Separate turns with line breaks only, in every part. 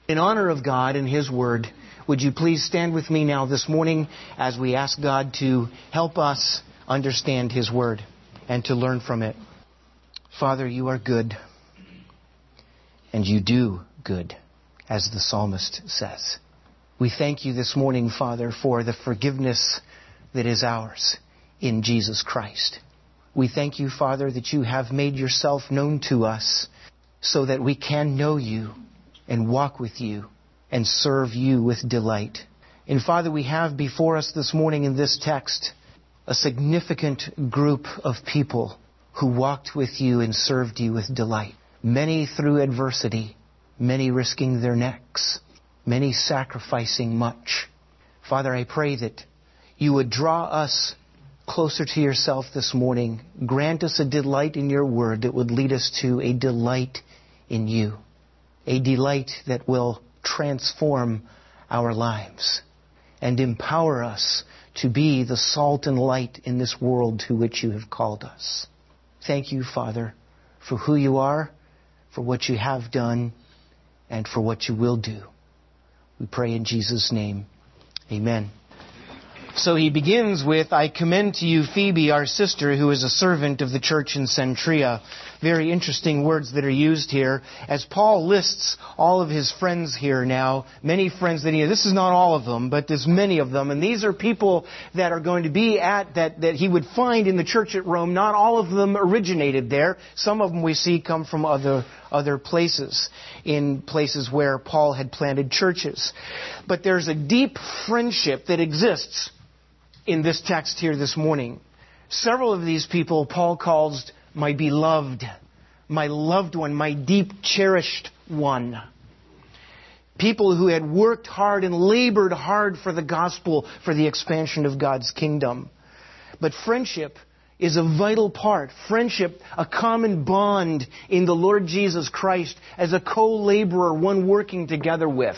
In honor of God and His Word, would you please stand with me now this morning as we ask God to help us understand His Word and to learn from it. Father, you are good, and you do good, as the psalmist says. We thank you this morning, Father, for the forgiveness that is ours in Jesus Christ. We thank you, Father, that you have made yourself known to us so that we can know you and walk with you and serve you with delight. And Father, we have before us this morning in this text a significant group of people who walked with you and served you with delight. Many through adversity, many risking their necks, many sacrificing much. Father, I pray that you would draw us closer to yourself this morning. Grant us a delight in your word that would lead us to a delight in you. A delight that will transform our lives and empower us to be the salt and light in this world to which you have called us. Thank you, Father, for who you are, for what you have done, and for what you will do. We pray in Jesus' name. Amen. So he begins with, I commend to you Phoebe, our sister, who is a servant of the church in Cenchrea. Very interesting words that are used here. As Paul lists all of his friends here now, many friends that he has. This is not all of them, but there's many of them. And these are people that are going to be that he would find in the church at Rome. Not all of them originated there. Some of them we see come from other places, in places where Paul had planted churches. But there's a deep friendship that exists in this text here this morning. Several of these people Paul calls my beloved, my loved one, my deep cherished one. People who had worked hard and labored hard for the gospel, for the expansion of God's kingdom. But friendship is a vital part. Friendship, a common bond in the Lord Jesus Christ as a co-laborer, one working together with.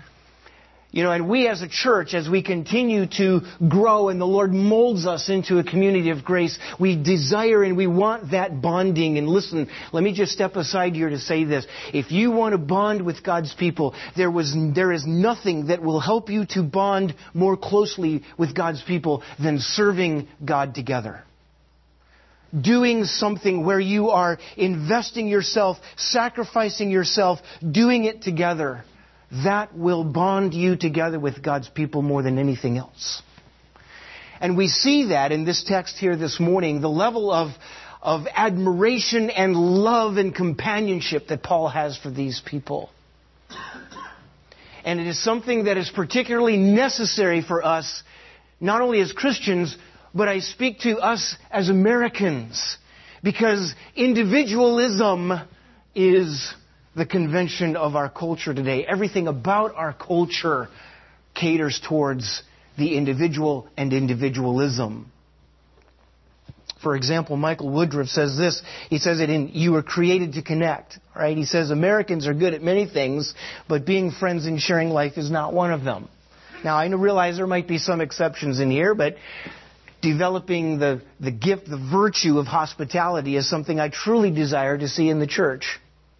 And we as a church, as we continue to grow and the Lord molds us into a community of grace, we desire and we want that bonding. And listen, let me just step aside here to say this. If you want to bond with God's people, there is nothing that will help you to bond more closely with God's people than serving God together. Doing something where you are investing yourself, sacrificing yourself, doing it together. That will bond you together with God's people more than anything else. And we see that in this text here this morning, the level of admiration and love and companionship that Paul has for these people. And it is something that is particularly necessary for us, not only as Christians, but I speak to us as Americans. Because individualism is the convention of our culture today. Everything about our culture caters towards the individual and individualism. For example, Michael Woodruff says this. He says it in You Were Created to Connect. Right? He says Americans are good at many things, but being friends and sharing life is not one of them. Now, I realize there might be some exceptions in here, but developing the gift, the virtue of hospitality is something I truly desire to see in the church.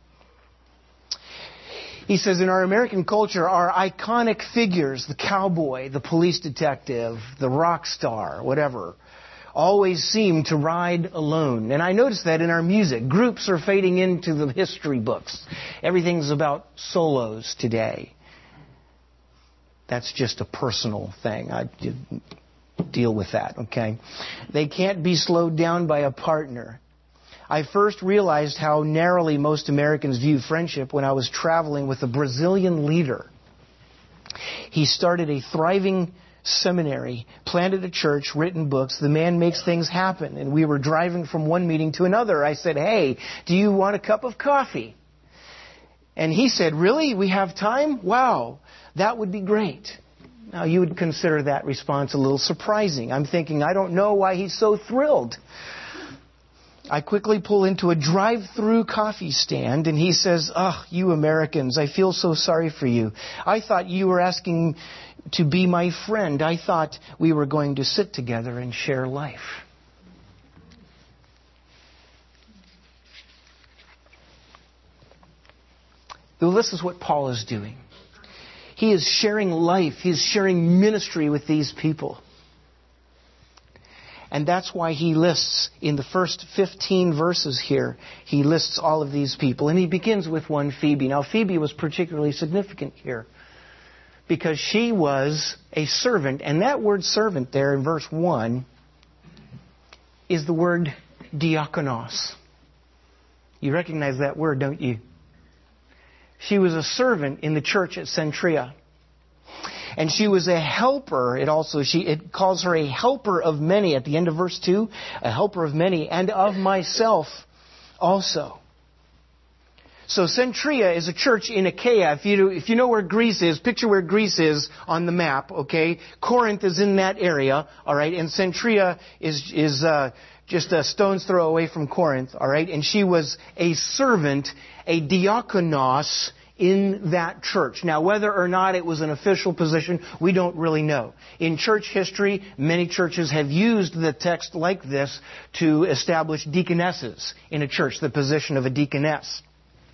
He says, in our American culture, our iconic figures, the cowboy, the police detective, the rock star, whatever, always seem to ride alone. And I notice that in our music. Groups are fading into the history books. Everything's about solos today. That's just a personal thing. I deal with that, okay? They can't be slowed down by a partner. I first realized how narrowly most Americans view friendship when I was traveling with a Brazilian leader. He started a thriving seminary, planted a church, written books. The man makes things happen. And we were driving from one meeting to another. I said, hey, do you want a cup of coffee? And he said, really? We have time? Wow, that would be great. Now, you would consider that response a little surprising. I'm thinking, I don't know why he's so thrilled. I quickly pull into a drive-through coffee stand, and he says, you Americans, I feel so sorry for you. I thought you were asking to be my friend. I thought we were going to sit together and share life. Well, this is what Paul is doing. He is sharing life. He is sharing ministry with these people. And that's why he lists in the first 15 verses here, he lists all of these people. And he begins with one, Phoebe. Now, Phoebe was particularly significant here because she was a servant. And that word servant there in verse 1 is the word diakonos. You recognize that word, don't you? She was a servant in the church at Cenchrea. And she was a helper. It calls her a helper of many at the end of verse 2. A helper of many and of myself also. So Cenchrea is a church in Achaia. If you know where Greece is, picture where Greece is on the map, okay? Corinth is in that area, all right? And Cenchrea is just a stone's throw away from Corinth, all right? And she was a servant, a diakonos, in that church. Now, whether or not it was an official position, we don't really know. In church history, many churches have used the text like this to establish deaconesses in a church, the position of a deaconess.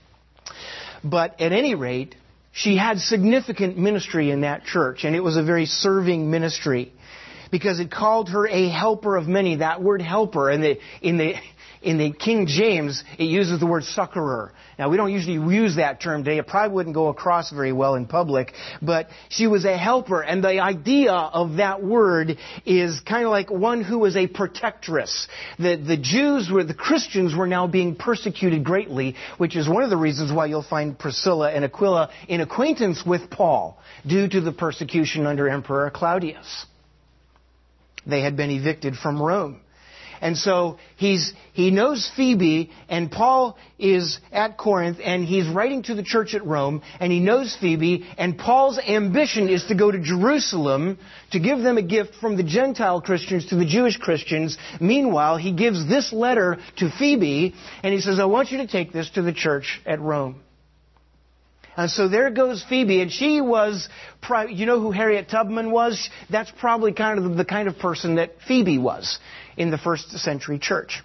But at any rate, she had significant ministry in that church, and it was a very serving ministry because it called her a helper of many. That word helper, in the King James, it uses the word succorer. Now, we don't usually use that term today. It probably wouldn't go across very well in public. But she was a helper. And the idea of that word is kind of like one who was a protectress. The Christians were now being persecuted greatly, which is one of the reasons why you'll find Priscilla and Aquila in acquaintance with Paul, due to the persecution under Emperor Claudius. They had been evicted from Rome. And so he knows Phoebe, and Paul is at Corinth, and he's writing to the church at Rome, and he knows Phoebe, and Paul's ambition is to go to Jerusalem to give them a gift from the Gentile Christians to the Jewish Christians. Meanwhile, he gives this letter to Phoebe, and he says, I want you to take this to the church at Rome. And so there goes Phoebe, and she was, you know who Harriet Tubman was? That's probably kind of the kind of person that Phoebe was in the first century church.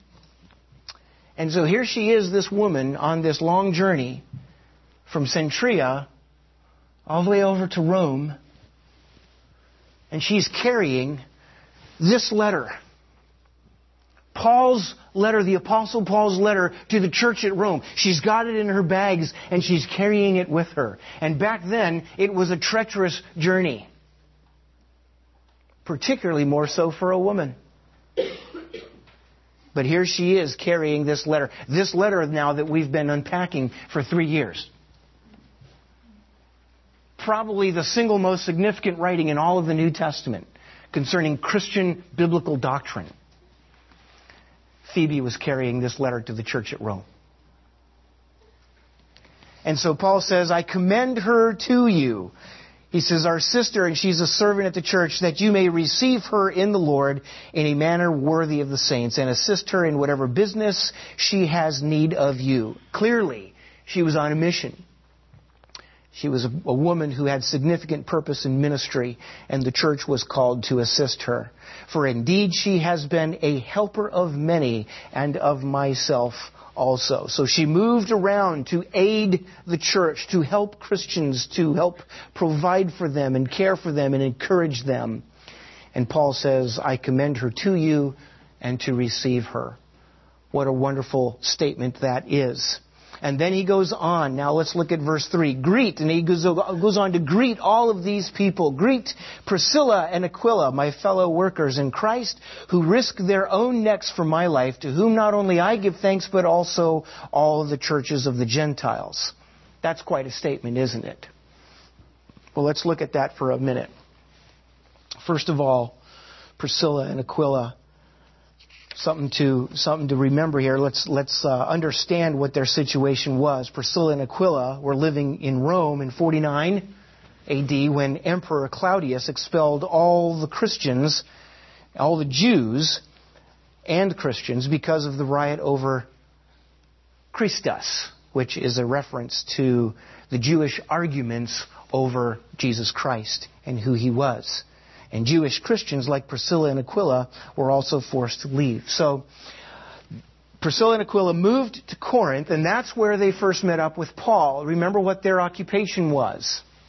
And so here she is, this woman, on this long journey from Cenchrea all the way over to Rome, and she's carrying this letter. Paul's letter, the Apostle Paul's letter to the church at Rome. She's got it in her bags and she's carrying it with her. And back then, it was a treacherous journey. Particularly more so for a woman. But here she is carrying this letter. This letter now that we've been unpacking for 3 years. Probably the single most significant writing in all of the New Testament concerning Christian biblical doctrine. Phoebe was carrying this letter to the church at Rome. And so Paul says, I commend her to you. He says, our sister, and she's a servant at the church, that you may receive her in the Lord in a manner worthy of the saints, and assist her in whatever business she has need of you. Clearly, she was on a mission. She was a woman who had significant purpose in ministry, and the church was called to assist her. For indeed she has been a helper of many and of myself also. So she moved around to aid the church, to help Christians, to help provide for them and care for them and encourage them. And Paul says, I commend her to you and to receive her. What a wonderful statement that is. And then he goes on. Now let's look at verse 3. Greet, and he goes on to greet all of these people. Greet Priscilla and Aquila, my fellow workers in Christ, who risk their own necks for my life, to whom not only I give thanks, but also all the churches of the Gentiles. That's quite a statement, isn't it? Well, let's look at that for a minute. First of all, Priscilla and Aquila. Something to remember here. Let's understand what their situation was. Priscilla and Aquila were living in Rome in 49 A.D. when Emperor Claudius expelled all the Christians, all the Jews and Christians because of the riot over Christus, which is a reference to the Jewish arguments over Jesus Christ and who He was. And Jewish Christians like Priscilla and Aquila were also forced to leave. So Priscilla and Aquila moved to Corinth, and that's where they first met up with Paul. Remember what their occupation was.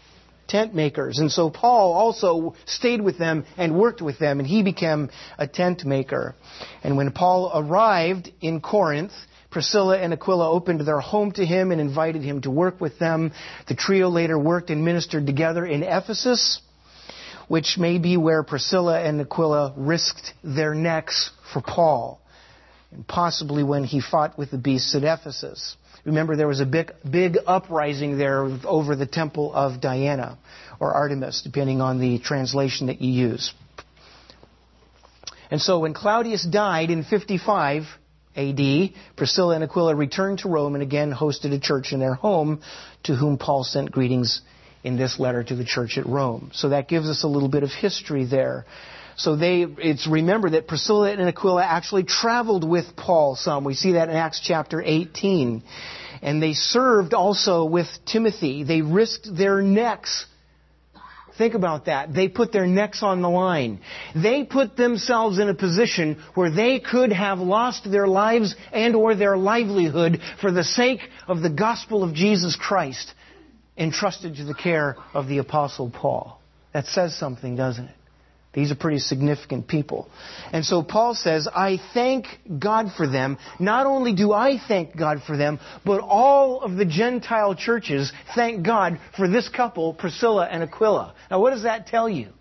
tent makers. And so Paul also stayed with them and worked with them, and he became a tent maker. And when Paul arrived in Corinth, Priscilla and Aquila opened their home to him and invited him to work with them. The trio later worked and ministered together in Ephesus, which may be where Priscilla and Aquila risked their necks for Paul, and possibly when he fought with the beasts at Ephesus. Remember, there was a big uprising there over the temple of Diana, or Artemis, depending on the translation that you use. And so when Claudius died in 55 A.D., Priscilla and Aquila returned to Rome and again hosted a church in their home, to whom Paul sent greetings in this letter to the church at Rome. So that gives us a little bit of history there. So remember that Priscilla and Aquila actually traveled with Paul some. We see that in Acts chapter 18. And they served also with Timothy. They risked their necks. Think about that. They put their necks on the line. They put themselves in a position where they could have lost their lives and or their livelihood for the sake of the gospel of Jesus Christ, entrusted to the care of the Apostle Paul. That says something, doesn't it? These are pretty significant people. And so Paul says, I thank God for them. Not only do I thank God for them, but all of the Gentile churches thank God for this couple, Priscilla and Aquila. Now, what does that tell you?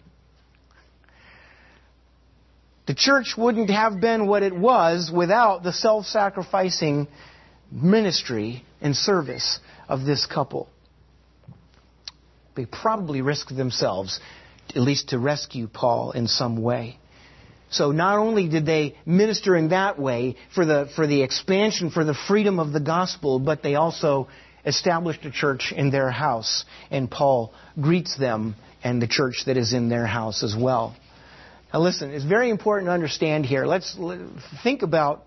The church wouldn't have been what it was without the self-sacrificing ministry and service of this couple. They probably risked themselves, at least to rescue Paul in some way. So not only did they minister in that way for the expansion, for the freedom of the gospel, but they also established a church in their house. And Paul greets them and the church that is in their house as well. Now listen, it's very important to understand here. Let's think about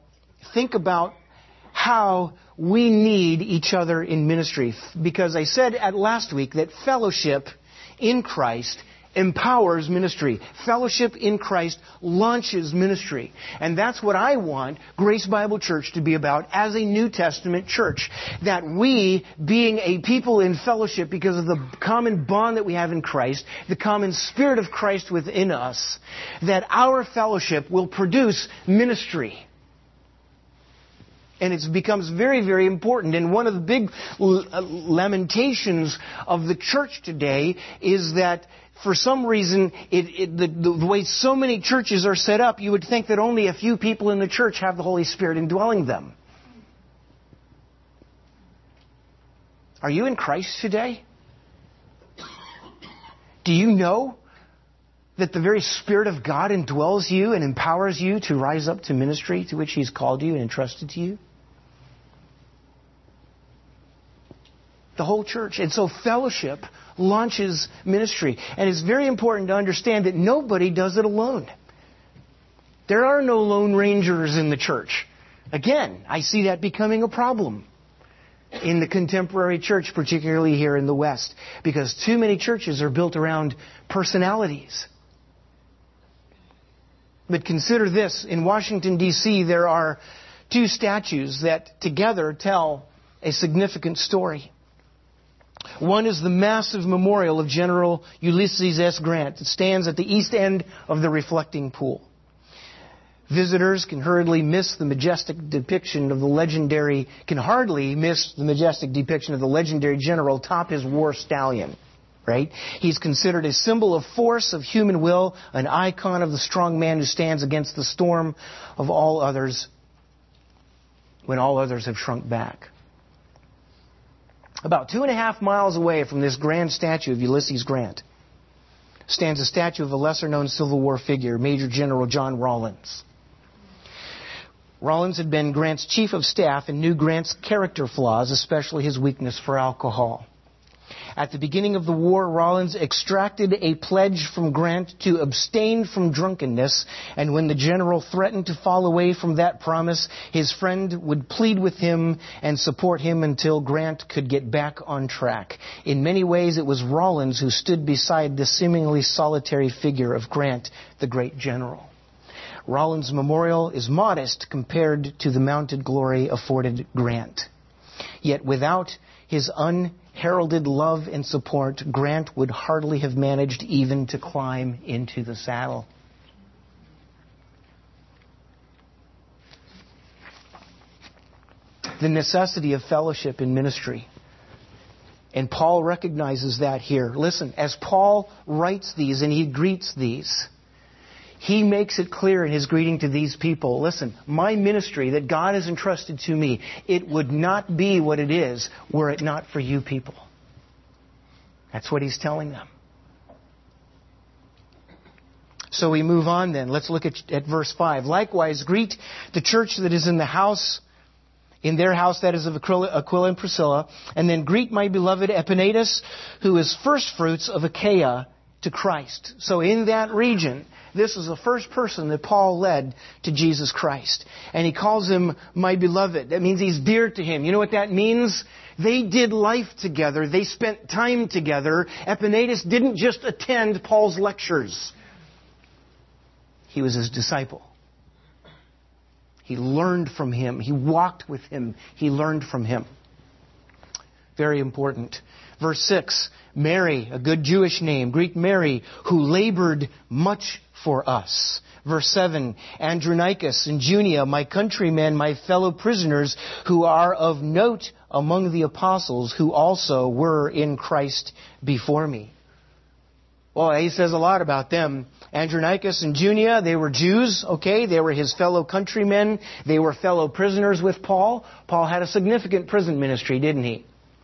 how we need each other in ministry. Because I said last week that fellowship in Christ empowers ministry. Fellowship in Christ launches ministry. And that's what I want Grace Bible Church to be about as a New Testament church. That we, being a people in fellowship because of the common bond that we have in Christ, the common Spirit of Christ within us, that our fellowship will produce ministry. And it becomes very, very important. And one of the big lamentations of the church today is that for some reason, the way so many churches are set up, you would think that only a few people in the church have the Holy Spirit indwelling them. Are you in Christ today? Do you know that the very Spirit of God indwells you and empowers you to rise up to ministry to which He's called you and entrusted to you? The whole church. And so fellowship launches ministry. And it's very important to understand that nobody does it alone. There are no lone rangers in the church. Again, I see that becoming a problem in the contemporary church, particularly here in the West, because too many churches are built around personalities. But consider this. In Washington, D.C., there are two statues that together tell a significant story. One is the massive memorial of General Ulysses S. Grant. It stands at the east end of the reflecting pool. Visitors can hardly miss the majestic depiction of the legendary general atop his war stallion. Right? He's considered a symbol of force, of human will, an icon of the strong man who stands against the storm of all others when all others have shrunk back. About 2.5 miles away from this grand statue of Ulysses Grant stands a statue of a lesser-known Civil War figure, Major General John Rawlins. Rawlins had been Grant's chief of staff and knew Grant's character flaws, especially his weakness for alcohol. At the beginning of the war, Rawlins extracted a pledge from Grant to abstain from drunkenness, and when the general threatened to fall away from that promise, his friend would plead with him and support him until Grant could get back on track. In many ways, it was Rawlins who stood beside the seemingly solitary figure of Grant, the great general. Rawlins' memorial is modest compared to the mounted glory afforded Grant. Yet without his unheralded love and support, Grant would hardly have managed even to climb into the saddle. The necessity of fellowship in ministry. And Paul recognizes that here. Listen, as Paul writes these and he greets these, he makes it clear in his greeting to these people, listen, my ministry that God has entrusted to me, it would not be what it is were it not for you people. That's what he's telling them. So we move on then. Let's look at verse 5. Likewise, greet the church that is in their house, that is of Aquila and Priscilla, and then greet my beloved Epaenetus, who is first fruits of Achaia to Christ. So in that region, this is the first person that Paul led to Jesus Christ. And he calls him my beloved. That means he's dear to him. You know what that means? They did life together. They spent time together. Epaenetus didn't just attend Paul's lectures. He was his disciple. He learned from him. He walked with him. He learned from him. Very important. Verse 6, Mary, a good Jewish name, Greek Mary, who labored much for us. Verse 7, Andronicus and Junia, my countrymen, my fellow prisoners, who are of note among the apostles, who also were in Christ before me. Well, he says a lot about them. Andronicus and Junia, they were Jews, okay? They were his fellow countrymen. They were fellow prisoners with Paul. Paul had a significant prison ministry, didn't he?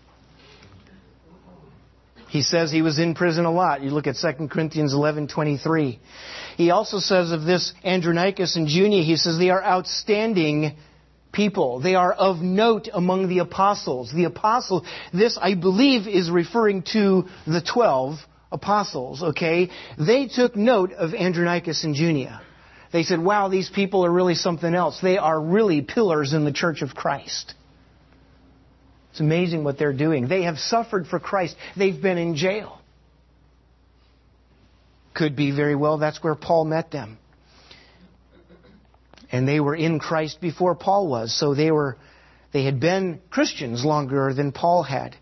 He says he was in prison a lot. You look at 2 Corinthians 11:23. He also says of this Andronicus and Junia, he says they are outstanding people. They are of note among the apostles. The apostle, this I believe is referring to the 12 apostles, okay? They took note of Andronicus and Junia. They said, wow, these people are really something else. They are really pillars in the church of Christ. It's amazing what they're doing. They have suffered for Christ. They've been in jail. Could be very well that's where Paul met them. And they were in Christ before Paul was. So they had been Christians longer than Paul had.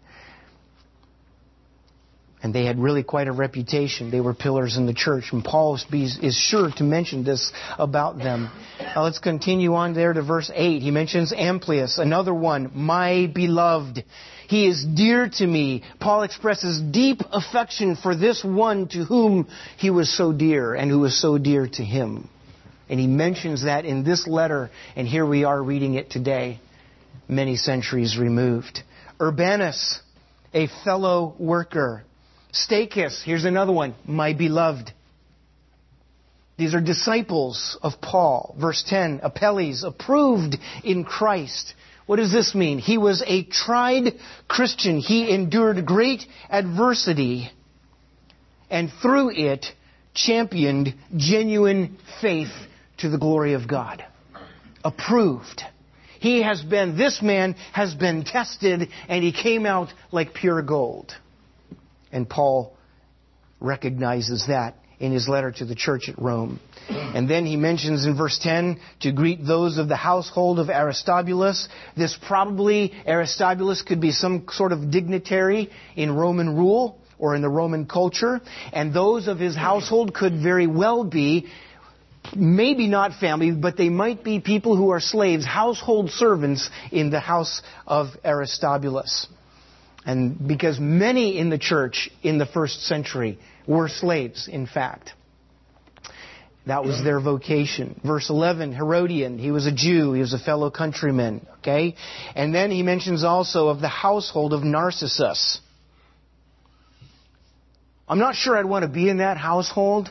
And they had really quite a reputation. They were pillars in the church. And Paul is sure to mention this about them. Now let's continue on there to verse 8. He mentions Amplias, another one, my beloved. He is dear to me. Paul expresses deep affection for this one to whom he was so dear and who was so dear to him. And he mentions that in this letter. And here we are reading it today, many centuries removed. Urbanus, a fellow worker. Stachys, here's another one, my beloved. These are disciples of Paul. Verse 10, Apelles, approved in Christ. What does this mean? He was a tried Christian. He endured great adversity and through it championed genuine faith to the glory of God. Approved. This man has been tested and he came out like pure gold. And Paul recognizes that in his letter to the church at Rome. And then he mentions in verse 10 to greet those of the household of Aristobulus. Aristobulus could be some sort of dignitary in Roman rule or in the Roman culture. And those of his household could very well be, maybe not family, but they might be people who are slaves, household servants in the house of Aristobulus. And because many in the church in the first century were slaves, in fact. That was their vocation. Verse 11, Herodian, he was a Jew, he was a fellow countryman, okay? And then he mentions also of the household of Narcissus. I'm not sure I'd want to be in that household.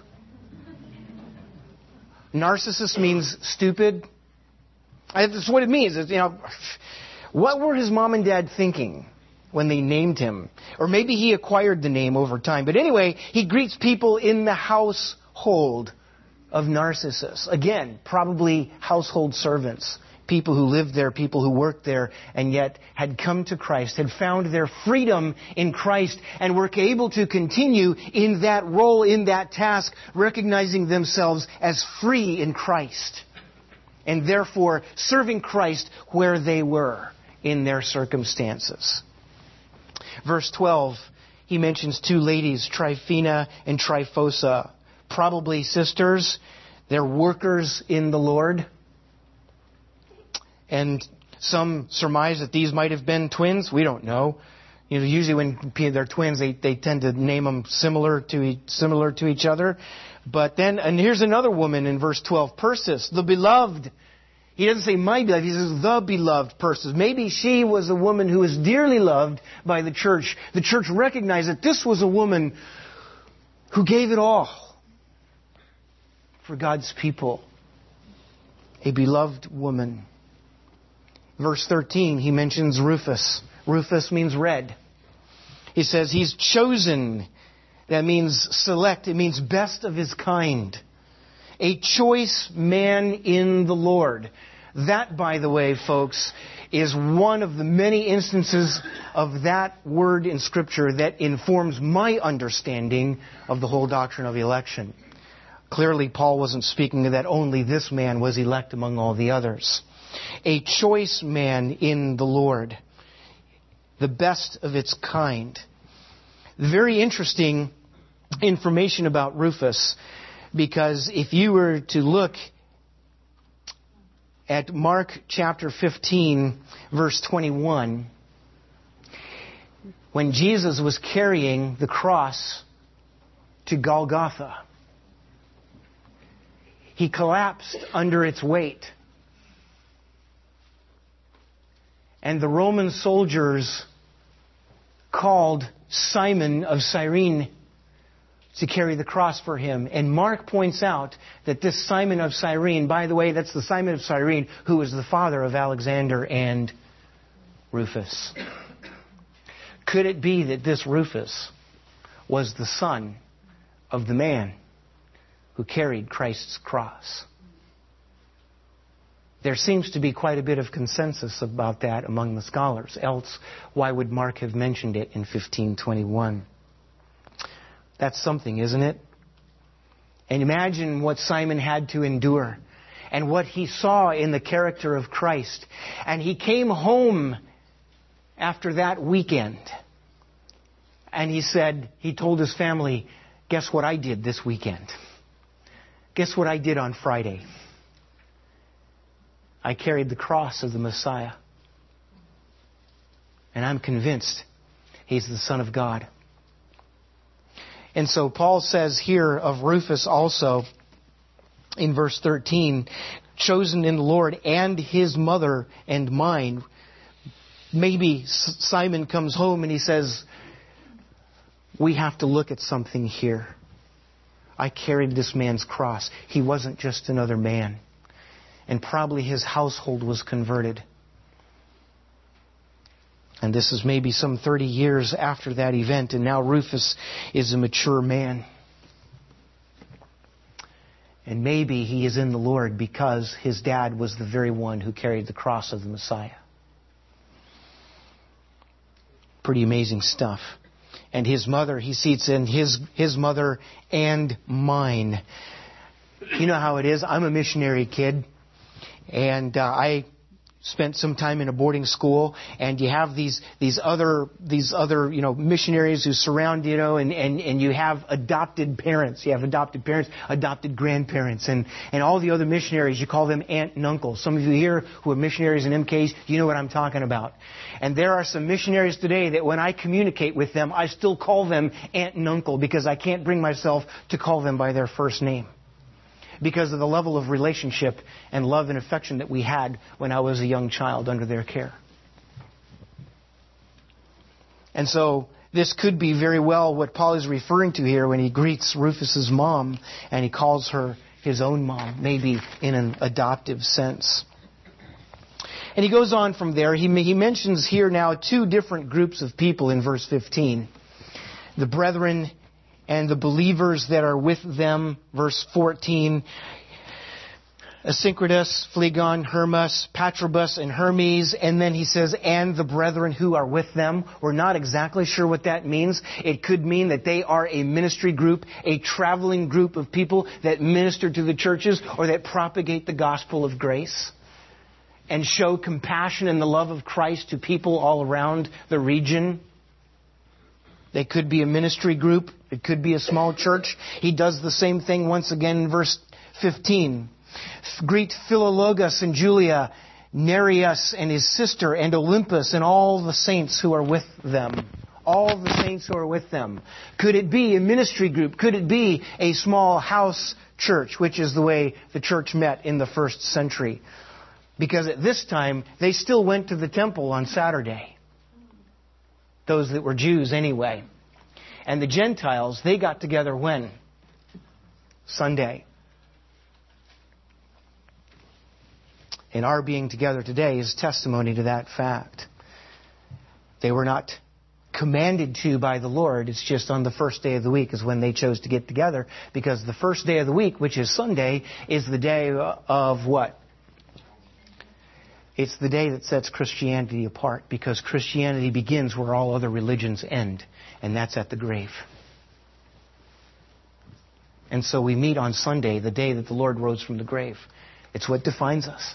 Narcissus means stupid. That's what it means. What were his mom and dad thinking when they named him? Or maybe he acquired the name over time. But anyway, he greets people in the household of Narcissus. Again, probably household servants. People who lived there, people who worked there, and yet had come to Christ, had found their freedom in Christ, and were able to continue in that role, in that task, recognizing themselves as free in Christ. And therefore, serving Christ where they were in their circumstances. Verse 12, he mentions two ladies, Tryphena and Tryphosa, probably sisters. They're workers in the Lord. And some surmise that these might have been twins. We don't know. Usually when they're twins, they tend to name them similar to each other. But then, and here's another woman in verse 12, Persis, the beloved. He doesn't say my beloved, he says the beloved Persis. Maybe she was a woman who was dearly loved by the church. The church recognized that this was a woman who gave it all for God's people. A beloved woman. Verse 13, he mentions Rufus. Rufus means red. He says he's chosen. That means select. It means best of his kind. A choice man in the Lord. That, by the way, folks, is one of the many instances of that word in Scripture that informs my understanding of the whole doctrine of election. Clearly, Paul wasn't speaking of that only this man was elect among all the others. A choice man in the Lord. The best of its kind. Very interesting information about Rufus, because if you were to look at Mark chapter 15, verse 21, when Jesus was carrying the cross to Golgotha, he collapsed under its weight. And the Roman soldiers called Simon of Cyrene to carry the cross for him. And Mark points out that this Simon of Cyrene, by the way, that's the Simon of Cyrene who was the father of Alexander and Rufus. Could it be that this Rufus was the son of the man who carried Christ's cross? There seems to be quite a bit of consensus about that among the scholars. Else, why would Mark have mentioned it in 15:21? That's something, isn't it? And imagine what Simon had to endure and what he saw in the character of Christ. And he came home after that weekend. And he told his family, guess what I did this weekend? Guess what I did on Friday? I carried the cross of the Messiah. And I'm convinced he's the Son of God. And so Paul says here of Rufus also, in verse 13, chosen in the Lord and his mother and mine. Maybe Simon comes home and he says, we have to look at something here. I carried this man's cross. He wasn't just another man. And probably his household was converted. And this is maybe some 30 years after that event, and now Rufus is a mature man. And maybe he is in the Lord because his dad was the very one who carried the cross of the Messiah. Pretty amazing stuff. And his mother, he seats in his mother and mine. You know how it is. I'm a missionary kid. And I spent some time in a boarding school, and you have these other missionaries who surround and you have adopted parents. You have adopted parents, adopted grandparents, and all the other missionaries, you call them aunt and uncle. Some of you here who are missionaries in MKs, you know what I'm talking about. And there are some missionaries today that when I communicate with them, I still call them aunt and uncle because I can't bring myself to call them by their first name, because of the level of relationship and love and affection that we had when I was a young child under their care. And so this could be very well what Paul is referring to here when he greets Rufus's mom and he calls her his own mom, maybe in an adoptive sense. And he goes on from there. He mentions here now two different groups of people in verse 15. The brethren and the believers that are with them, verse 14, Asyncritus, Phlegon, Hermas, Patrobus, and Hermes, and then he says, and the brethren who are with them. We're not exactly sure what that means. It could mean that they are a ministry group, a traveling group of people that minister to the churches or that propagate the gospel of grace and show compassion and the love of Christ to people all around the region. They could be a ministry group. It could be a small church. He does the same thing once again in verse 15. Greet Philologus and Julia, Nereus and his sister, and Olympus and all the saints who are with them. All the saints who are with them. Could it be a ministry group? Could it be a small house church, which is the way the church met in the first century? Because at this time, they still went to the temple on Saturday. Those that were Jews anyway. And the Gentiles, they got together when? Sunday. And our being together today is testimony to that fact. They were not commanded to by the Lord. It's just on the first day of the week is when they chose to get together. Because the first day of the week, which is Sunday, is the day of what? It's the day that sets Christianity apart, because Christianity begins where all other religions end, and that's at the grave. And so we meet on Sunday, the day that the Lord rose from the grave. It's what defines us.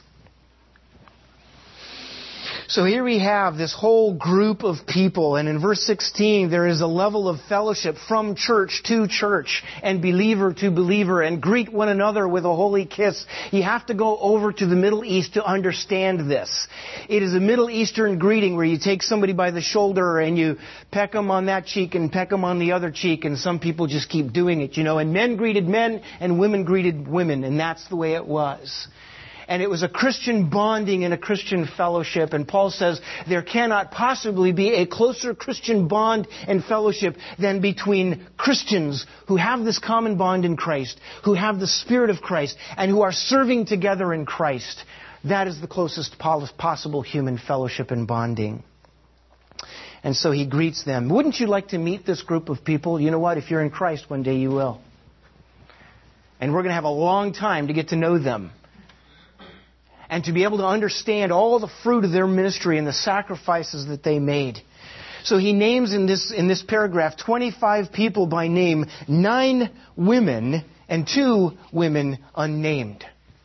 So here we have this whole group of people, and in verse 16 there is a level of fellowship from church to church and believer to believer, and greet one another with a holy kiss. You have to go over to the Middle East to understand this. It is a Middle Eastern greeting where you take somebody by the shoulder and you peck them on that cheek and peck them on the other cheek, and some people just keep doing it, and men greeted men and women greeted women, and that's the way it was. And it was a Christian bonding and a Christian fellowship. And Paul says there cannot possibly be a closer Christian bond and fellowship than between Christians who have this common bond in Christ, who have the Spirit of Christ, and who are serving together in Christ. That is the closest possible human fellowship and bonding. And so he greets them. Wouldn't you like to meet this group of people? You know what? If you're in Christ, one day you will. And we're going to have a long time to get to know them. And to be able to understand all the fruit of their ministry and the sacrifices that they made. So he names in this paragraph 25 people by name, 9 women, and 2 women unnamed.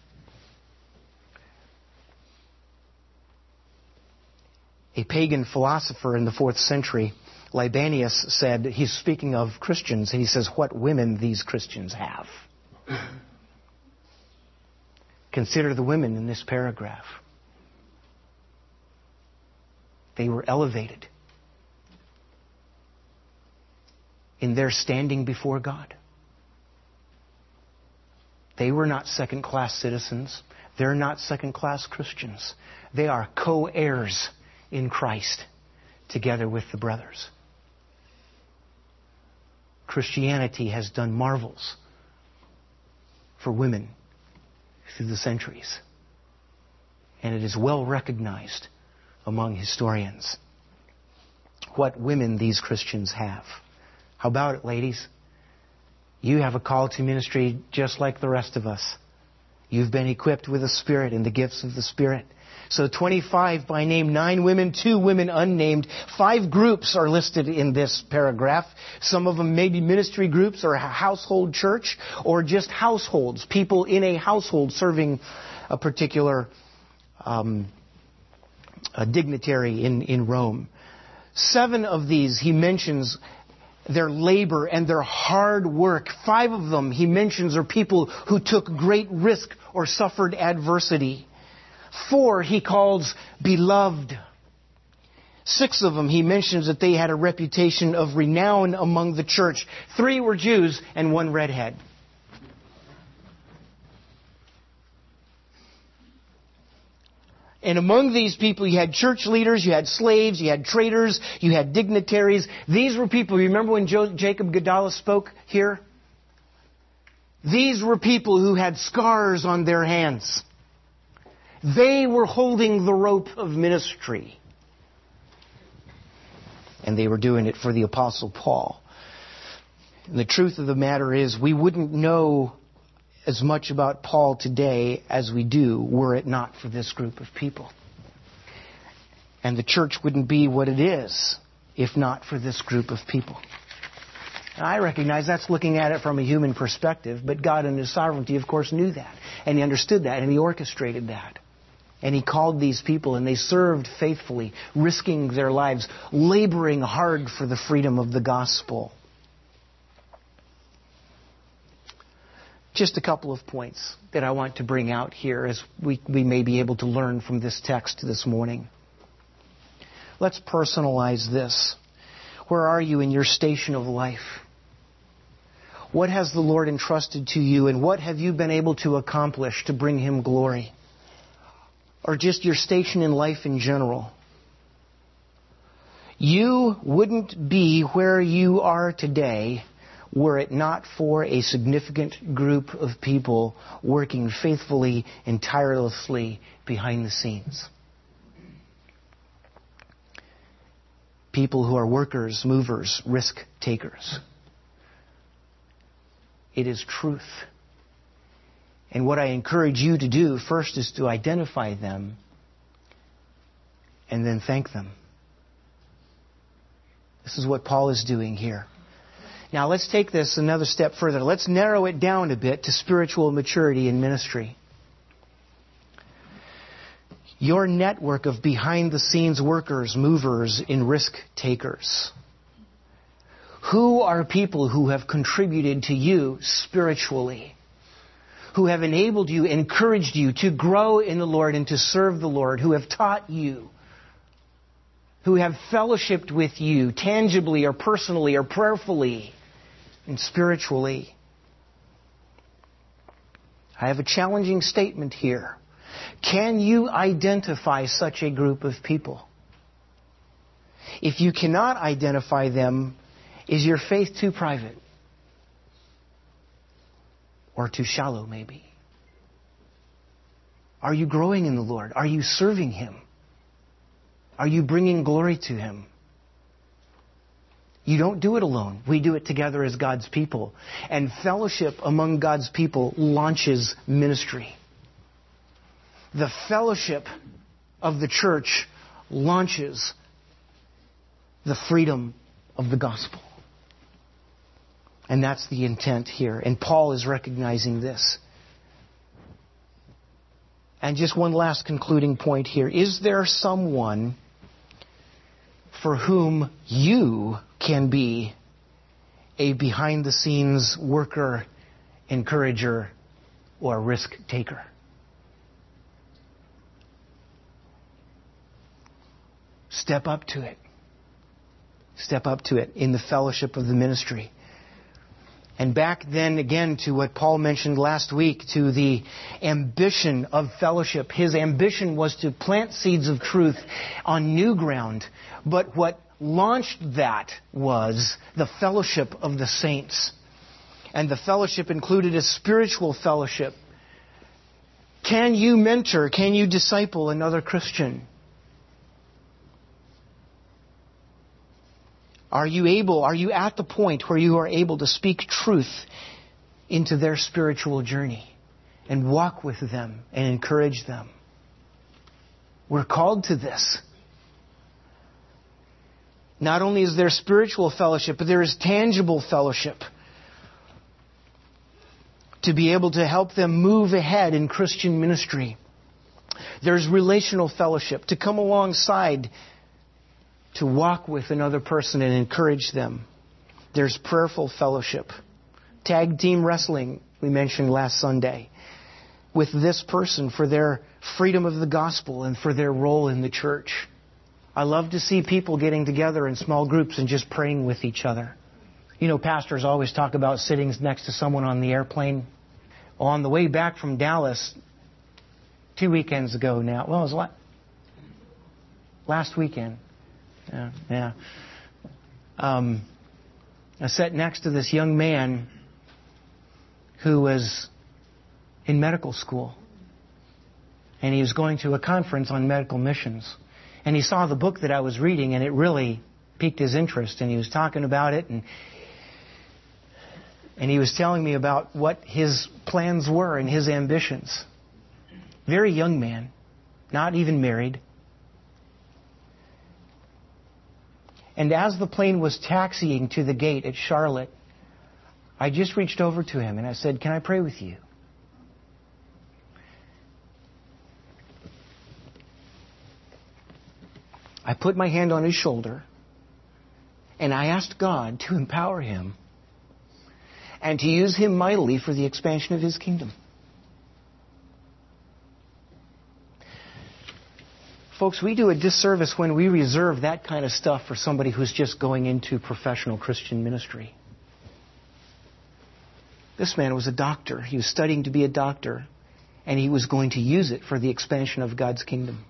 A pagan philosopher in the 4th century, Libanius, said, he's speaking of Christians, and he says, what women these Christians have. Consider the women in this paragraph. They were elevated in their standing before God. They were not second-class citizens. They're not second-class Christians. They are co-heirs in Christ together with the brothers. Christianity has done marvels for women through the centuries. And it is well recognized among historians what women these Christians have. How about it, ladies? You have a call to ministry just like the rest of us. You've been equipped with the Spirit and the gifts of the Spirit. So 25 by name, 9 women, 2 women unnamed. 5 groups are listed in this paragraph. Some of them may be ministry groups or a household church or just households. People in a household serving a particular a dignitary in Rome. 7 of these he mentions their labor and their hard work. 5 of them he mentions are people who took great risk or suffered adversity. 4 he calls beloved. 6 of them he mentions that they had a reputation of renown among the church. 3 were Jews and 1 redhead. And among these people you had church leaders, you had slaves, you had traders, you had dignitaries. These were people, remember when Jacob Gedala spoke here? These were people who had scars on their hands. They were holding the rope of ministry. And they were doing it for the Apostle Paul. And the truth of the matter is, we wouldn't know as much about Paul today as we do were it not for this group of people. And the church wouldn't be what it is if not for this group of people. And I recognize that's looking at it from a human perspective, but God in His sovereignty, of course, knew that. And He understood that, and He orchestrated that. And He called these people, and they served faithfully, risking their lives, laboring hard for the freedom of the gospel. Just a couple of points that I want to bring out here as we may be able to learn from this text this morning. Let's personalize this. Where are you in your station of life? What has the Lord entrusted to you, and what have you been able to accomplish to bring Him glory? Or just your station in life in general. You wouldn't be where you are today were it not for a significant group of people working faithfully and tirelessly behind the scenes. People who are workers, movers, risk takers. It is truth. And what I encourage you to do first is to identify them and then thank them. This is what Paul is doing here. Now let's take this another step further. Let's narrow it down a bit to spiritual maturity in ministry. Your network of behind-the-scenes workers, movers, and risk takers. Who are people who have contributed to you spiritually? Who have enabled you, encouraged you to grow in the Lord and to serve the Lord? Who have taught you? Who have fellowshiped with you tangibly or personally or prayerfully and spiritually? I have a challenging statement here. Can you identify such a group of people? If you cannot identify them, is your faith too private? Or too shallow, maybe? Are you growing in the Lord? Are you serving Him? Are you bringing glory to Him? You don't do it alone. We do it together as God's people. And fellowship among God's people launches ministry. The fellowship of the church launches the freedom of the gospel. And that's the intent here. And Paul is recognizing this. And just one last concluding point here. Is there someone for whom you can be a behind-the-scenes worker, encourager, or risk taker? Step up to it. Step up to it in the fellowship of the ministry. And back then again to what Paul mentioned last week, to the ambition of fellowship. His ambition was to plant seeds of truth on new ground. But what launched that was the fellowship of the saints. And the fellowship included a spiritual fellowship. Can you mentor, can you disciple another Christian? Are you at the point where you are able to speak truth into their spiritual journey and walk with them and encourage them? We're called to this. Not only is there spiritual fellowship, but there is tangible fellowship to be able to help them move ahead in Christian ministry. There's relational fellowship to come alongside to walk with another person and encourage them. There's prayerful fellowship. Tag team wrestling, we mentioned last Sunday, with this person for their freedom of the gospel and for their role in the church. I love to see people getting together in small groups and just praying with each other. You know, pastors always talk about sitting next to someone on the airplane. On the way back from Dallas, 2 weekends ago now. Well, it was last weekend. Yeah. I sat next to this young man who was in medical school. And he was going to a conference on medical missions. And he saw the book that I was reading, and it really piqued his interest. And he was talking about it, and he was telling me about what his plans were and his ambitions. Very young man, not even married. And as the plane was taxiing to the gate at Charlotte, I just reached over to him and I said, "Can I pray with you?" I put my hand on his shoulder and I asked God to empower him and to use him mightily for the expansion of his kingdom. Folks, we do a disservice when we reserve that kind of stuff for somebody who's just going into professional Christian ministry. This man was a doctor. He was studying to be a doctor, and he was going to use it for the expansion of God's kingdom.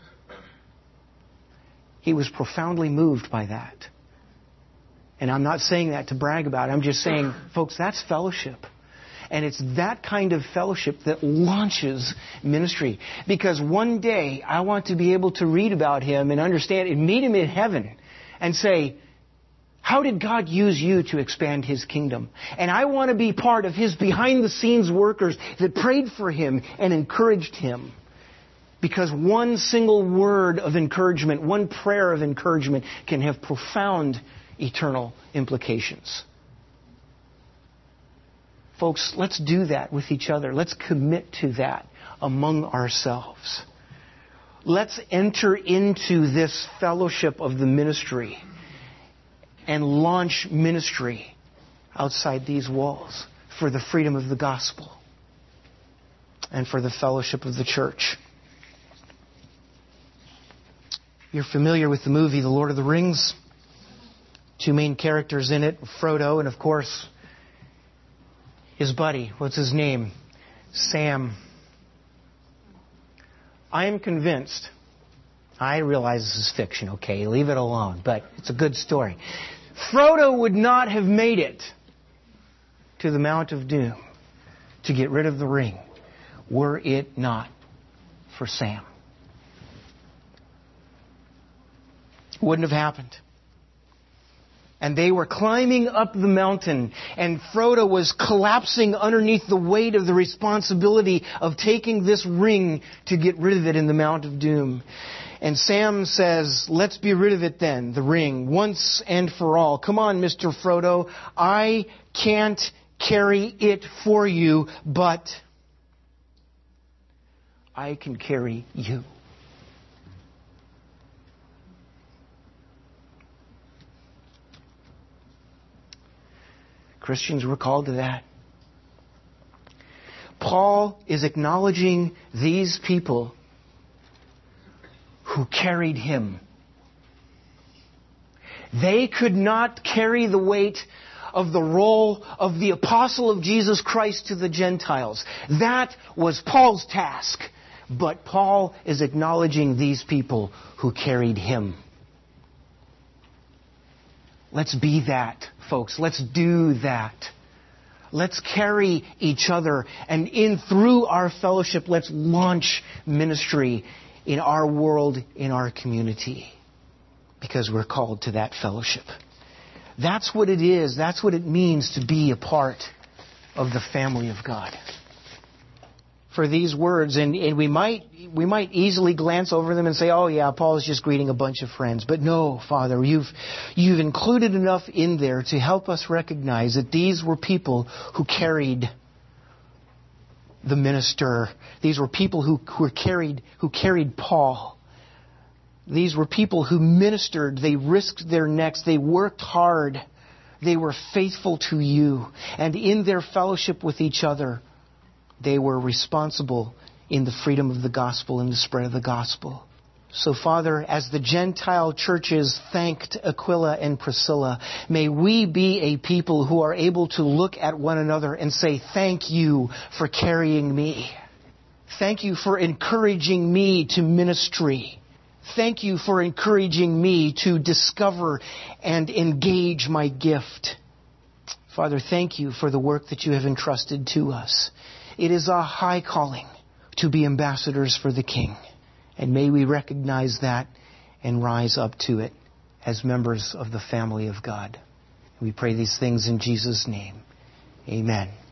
He was profoundly moved by that. And I'm not saying that to brag about it. I'm just saying, folks, that's fellowship. And it's that kind of fellowship that launches ministry. Because one day I want to be able to read about him and understand and meet him in heaven and say, how did God use you to expand his kingdom? And I want to be part of his behind-the-scenes workers that prayed for him and encouraged him. Because one single word of encouragement, one prayer of encouragement can have profound eternal implications. Folks, let's do that with each other. Let's commit to that among ourselves. Let's enter into this fellowship of the ministry and launch ministry outside these walls for the freedom of the gospel and for the fellowship of the church. You're familiar with the movie The Lord of the Rings? Two main characters in it, Frodo and, of course, his buddy. What's his name? Sam. I am convinced, I realize this is fiction, okay? Leave it alone, but it's a good story. Frodo would not have made it to the Mount of Doom to get rid of the ring were it not for Sam. Wouldn't have happened. And they were climbing up the mountain, and Frodo was collapsing underneath the weight of the responsibility of taking this ring to get rid of it in the Mount of Doom. And Sam says, let's be rid of it then, the ring, once and for all. Come on, Mr. Frodo, I can't carry it for you, but I can carry you. Christians were called to that. Paul is acknowledging these people who carried him. They could not carry the weight of the role of the apostle of Jesus Christ to the Gentiles. That was Paul's task. But Paul is acknowledging these people who carried him. Let's be that, folks. Let's do that. Let's carry each other. And through our fellowship, let's launch ministry in our world, in our community. Because we're called to that fellowship. That's what it is. That's what it means to be a part of the family of God. For these words, and we might easily glance over them and say, oh yeah, Paul is just greeting a bunch of friends. But no, Father, you've included enough in there to help us recognize that these were people who carried the minister. These were people who carried Paul. These were people who ministered. They risked their necks. They worked hard. They were faithful to you. And in their fellowship with each other, they were responsible in the freedom of the gospel and the spread of the gospel. So, Father, as the Gentile churches thanked Aquila and Priscilla, may we be a people who are able to look at one another and say, thank you for carrying me. Thank you for encouraging me to ministry. Thank you for encouraging me to discover and engage my gift. Father, thank you for the work that you have entrusted to us. It is a high calling to be ambassadors for the King. And may we recognize that and rise up to it as members of the family of God. We pray these things in Jesus' name. Amen.